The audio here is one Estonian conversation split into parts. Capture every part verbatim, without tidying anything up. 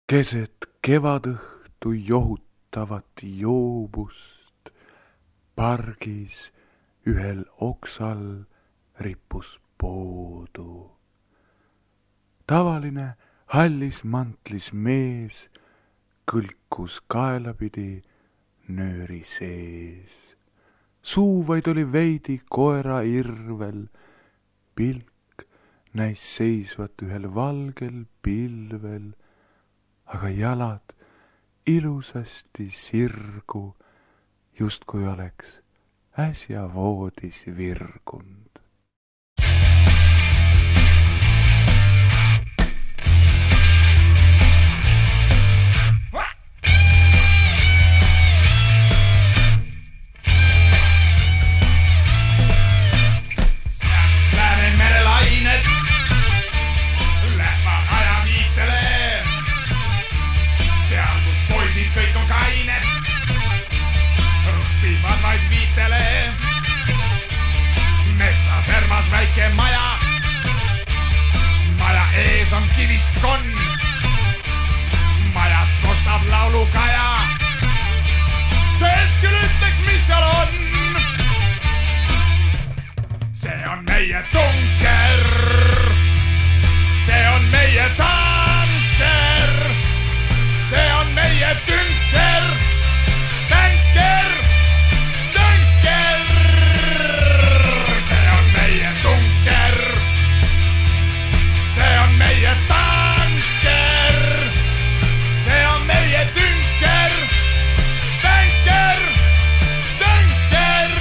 Keset kevadõhtu johutavat joobust pargis ühel oksal rippus poodu. Tavaline hallis mantlis mees kõlkus kaelapidi nööri sees. Suu vaid oli veidi koera irvel, pilk näis seisvat ühel valgel pilvel, aga jalad ilusasti sirgu, justkui oleks äsja voodis virgunud. Kõik on kained, rõhpivad vaid viitele. Metsaservas väike maja, maja ees on kivist konn. Majast kostab laulukaja, kes küll ütleks, mis seal on. See on meie tunker, see on meie tanker, see on meie tünker, tänker, tünker. See on meie tunker, see on meie tanker, see on meie tünker, tänker, tünker.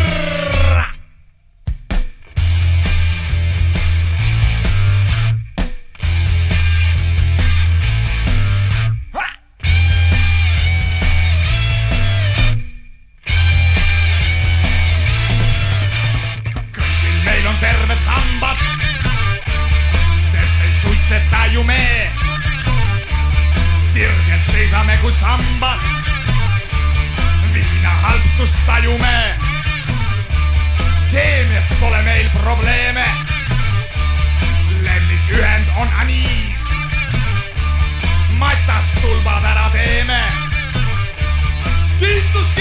Terved hambad, sest ei suitseta ju me. Sirgelt seisame kui sambad, viina haltust tajume. Keemias pole meil probleeme, lemmikühend on aniis. Matast tulbad ära teeme, kiitus